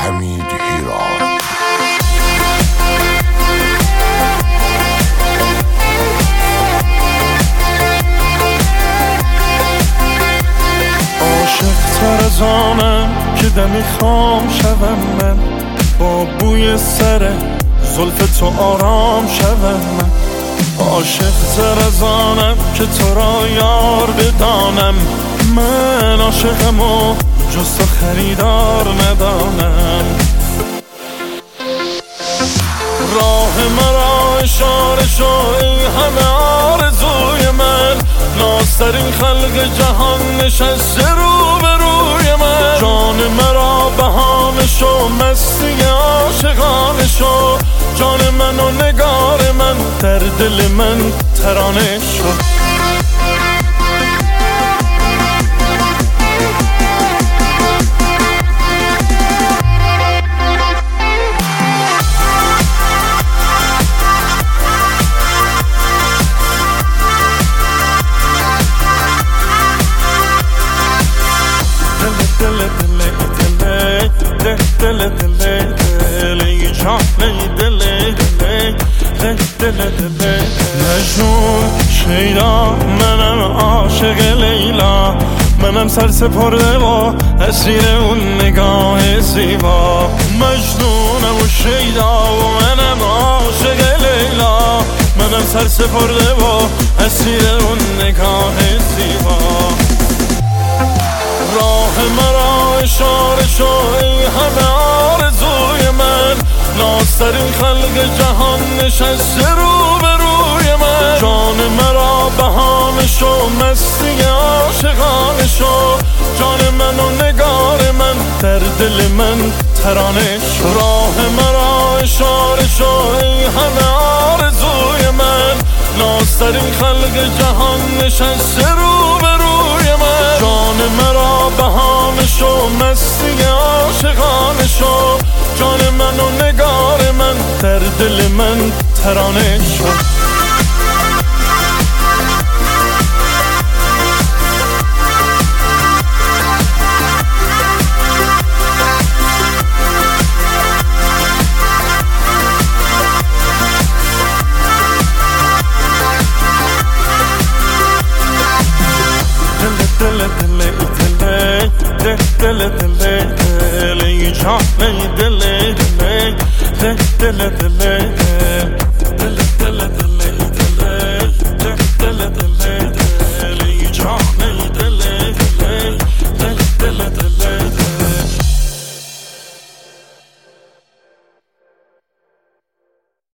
حمید هیراد. عاشق تر از آنم که دمی خام شوم من، با بوی سر زلف تو آرام شوم من. عاشق تر از آنم که تو را یار بدانم، من عاشقم و جز تو خریدار ندانم. راه مرا اشاره شو ای همه آرزوی من، نازترین خلق جهان نشسته رو به روی من. جان مرا بهانه شو، مستی عاشقانه شو، جان من و نگار من، در دل من ترانه شو. مجنون شیدا، منم عاشق لیلا، منم سرسپرده و اسیر اون نگاه زیبا. مجنونم و شیدا و منم عاشق لیلا، منم سرسپرده و اسیر اون نگاه زیبا. راه مرا اشاره شو ای همه آرزوی من، نازترین خلق جهان نشسته رو به روی من. جان مرا بهانه شو، مستی عاشقانه شو، جان من و نگار من، در دل من ترانه شو. راه مرا اشاره شو ای همه آرزوی من، نازترین خلق جهان نشسته رو به روی من. جان مرا بهانه شو، مستی عاشقانه شو، جان من و نگار من، در دل من ترانه شو. دل